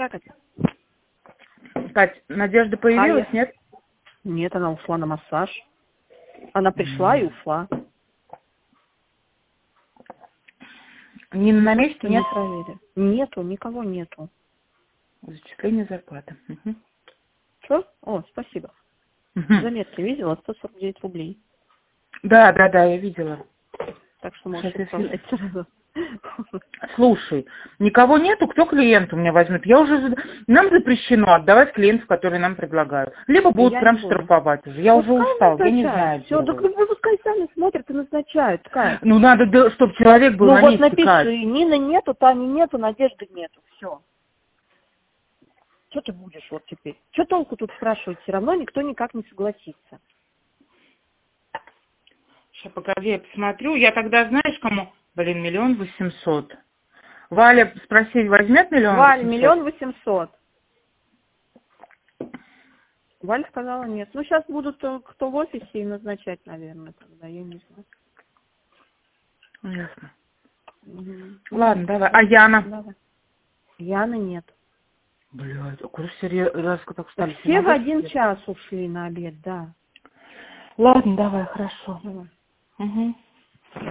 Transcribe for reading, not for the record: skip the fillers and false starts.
Да, Катя. Кать, Надежда появилась, нет? Нет, она ушла на массаж. Она пришла и ушла. Нина на месте, нет? Не проверили. Нету, никого нету. Зачисление зарплаты. Угу. Что? О, спасибо. Заметки видела? 149 рублей. Да, я видела. Так что можешь отправлять сразу. Слушай, никого нету, кто клиент у меня возьмет? Нам запрещено отдавать клиентов, которые нам предлагают. Либо будут прям штрафовать уже. Я уже устал, я не знаю. Все, так пускай сами смотрят и назначают. Кать. Ну, надо, чтобы человек был на месте. Ну, вот напиши, Нины нету, Тани нету, Надежды нету. Все. Что ты будешь вот теперь? Что толку тут спрашивать? Все равно никто никак не согласится. Сейчас, погоди, я посмотрю. Я тогда, знаешь, кому? 1 800 000. Валя, спроси, возьмет 1 800 000? Валь, 1 800 000. Валя сказала нет. Ну, сейчас будут кто в офисе и назначать, наверное, тогда, я не знаю. Ясно. Ладно, давай. А Яна? Давай. Яны нет. Блядь, куда все резко так стали? Все в 1 час ушли на обед, да. Ладно, давай, хорошо. Давай. Угу.